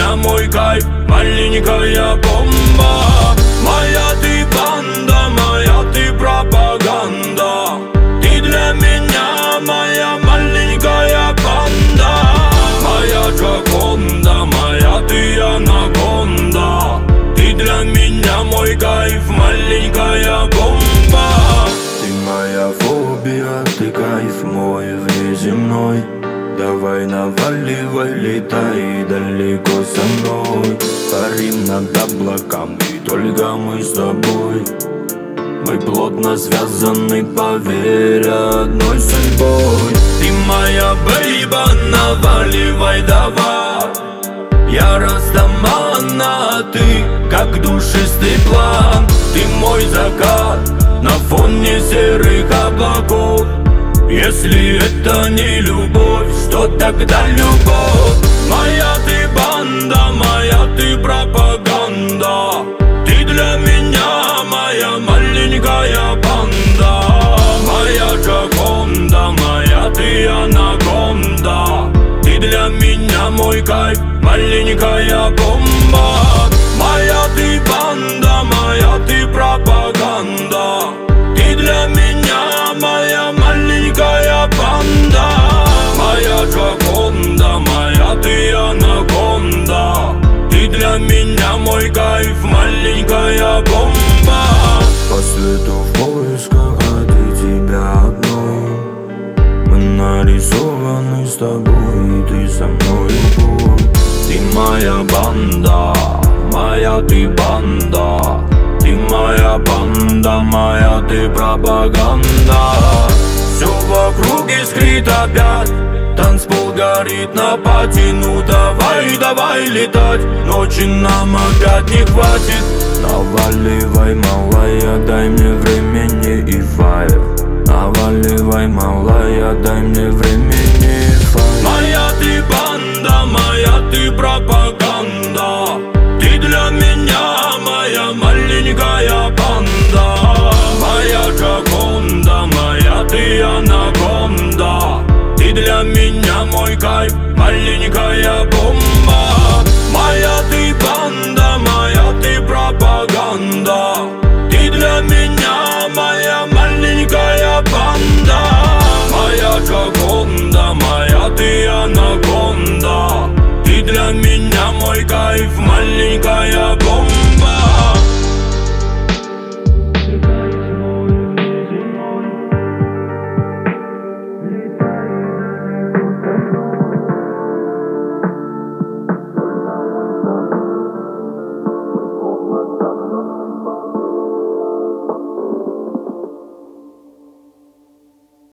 меня мой кайф, маленькая бомба. Моя ты банда, моя ты пропаганда. Ты для меня моя маленькая банда. Моя Джаконда, моя ты анаконда. Ты для меня мой кайф, маленькая бомба. Ты моя фобия, ты кайф мой внеземной. Давай наваливай, летай далеко со мной. Парим над облаками, только мы с тобой. Мы плотно связаны, поверь, одной судьбой. Ты моя бейба, наваливай давай. Я растамана, а ты как душистый план. Ты мой закат на фоне серых облаков. Если это не любовь, что тогда любовь? Моя ты банда, моя ты пропаганда. Ты для меня моя маленькая банда. Моя Джаконда, моя ты анаконда. Ты для меня мой кайф, маленькая бомба. Моя ты банда, моя ты пропаганда. Ты для меня моя маленькая банда. Моя Джаконда, моя ты анаконда. Ты для меня мой кайф, маленькая бомба. По свету в поисках, а ты тебя одной. Мы нарисованы с тобой, и ты со мной любовь. Ты моя банда, моя ты банда. Ты моя банда, моя ты пропаганда. Все вокруг искрит опять, танцпол горит на пати. Ну давай, давай летать, ночи нам опять не хватит. Наваливай, малая, дай мне времени и фаер. Наваливай, малая, дай мне времени и фаер. Моя ты банда, моя ты пропаганда. Ты для меня моя маленькая банда. Моя Джаконда, моя ты анаконда. Ты для меня мой кайф, маленькая бомба. Моя ты банда, моя ты пропаганда. Ты для меня моя маленькая банда. Моя Джаконда, моя ты анаконда. Ты для меня мой кайф, маленькая бомба.